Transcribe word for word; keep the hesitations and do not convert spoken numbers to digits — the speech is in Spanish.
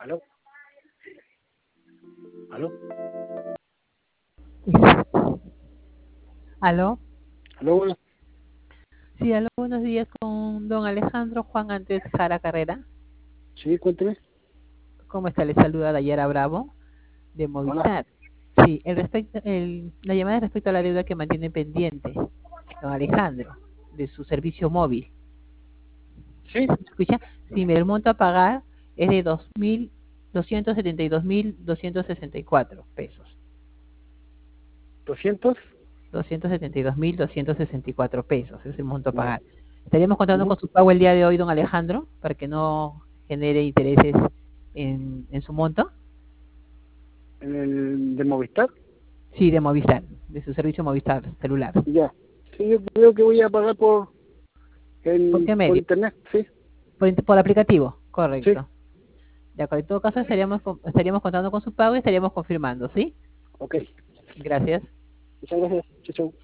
¿Aló? ¿Aló? ¿Aló? ¿Aló? Bueno, Sí, aló, buenos días con don Alejandro Juan Antes Jara Carrera. sí, cuénteme. ¿Cómo está? Le saluda Dayara Bravo de Hola. Movistar. Sí, el respecto, el, la llamada es respecto a la deuda que mantiene pendiente don Alejandro de su servicio móvil. Sí, ¿Me escucha? Sí, mire, el monto a pagar es de dos mil doscientos setenta y dos mil doscientos sesenta y cuatro pesos. doscientos. doscientos setenta y dos mil doscientos sesenta y cuatro pesos es el monto a Ya. pagar. Estaríamos contando Ujú. con su pago el día de hoy, don Alejandro, para que no genere intereses en, en su monto. ¿En el de Movistar? Sí, de Movistar, de su servicio Movistar celular. Ya. Sí, yo creo que voy a pagar por, ¿Por en, qué por medio? internet. Sí, Por, int- por aplicativo, sí. correcto. De acuerdo, en todo caso estaríamos, con- estaríamos contando con su pago y estaríamos confirmando, ¿sí? Ok. Gracias. Muchas gracias. Chau, chau.